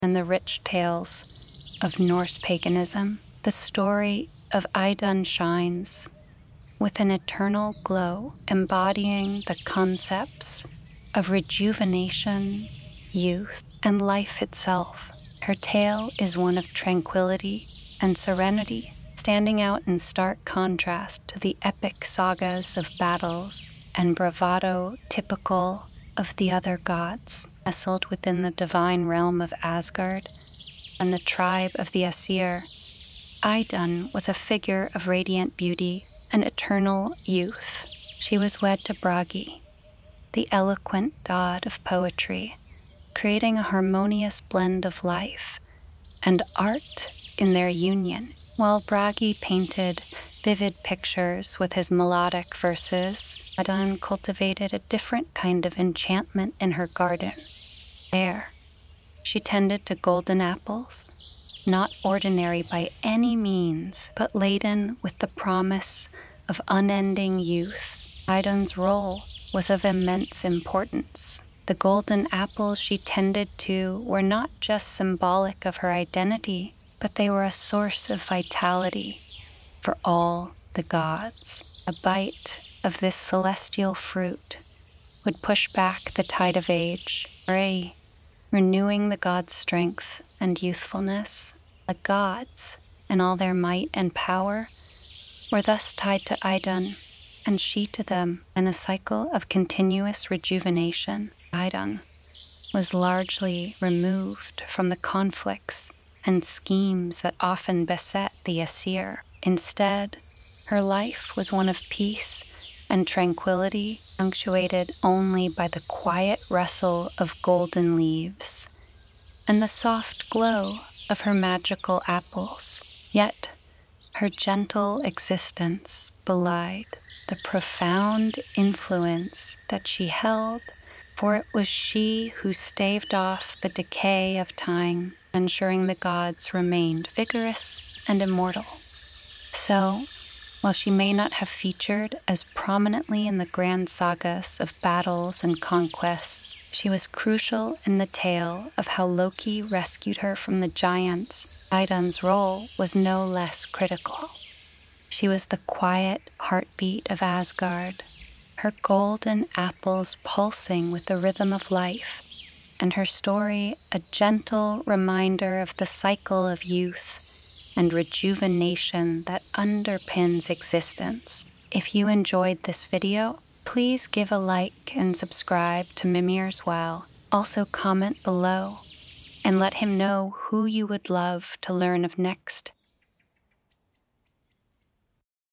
and the rich tales of Norse paganism, the story of Idun shines with an eternal glow, embodying the concepts of rejuvenation, youth, and life itself. Her tale is one of tranquility and serenity, standing out in stark contrast to the epic sagas of battles and bravado typical of the other gods. Nestled within the divine realm of Asgard and the tribe of the Aesir, Idun was a figure of radiant beauty and eternal youth. She was wed to Bragi, the eloquent god of poetry, creating a harmonious blend of life and art in their union. While Bragi painted vivid pictures with his melodic verses, Idun cultivated a different kind of enchantment in her garden. There, she tended to golden apples, not ordinary by any means, but laden with the promise of unending youth. Idun's role was of immense importance. The golden apples she tended to were not just symbolic of her identity, but they were a source of vitality for all the gods. A bite of this celestial fruit would push back the tide of age, renewing the gods' strength and youthfulness. The gods, in all their might and power, were thus tied to Idun, and she to them, in a cycle of continuous rejuvenation. Idun was largely removed from the conflicts and schemes that often beset the Aesir. Instead, her life was one of peace and tranquility, punctuated only by the quiet rustle of golden leaves and the soft glow of her magical apples. Yet, her gentle existence belied the profound influence that she held, for it was she who staved off the decay of time, ensuring the gods remained vigorous and immortal. So, while she may not have featured as prominently in the grand sagas of battles and conquests, she was crucial in the tale of how Loki rescued her from the giants. Idun's role was no less critical. She was the quiet heartbeat of Asgard, her golden apples pulsing with the rhythm of life, and her story a gentle reminder of the cycle of youth and rejuvenation that underpins existence. If you enjoyed this video, please give a like and subscribe to Mimir's Well. Also comment below and let him know who you would love to learn of next.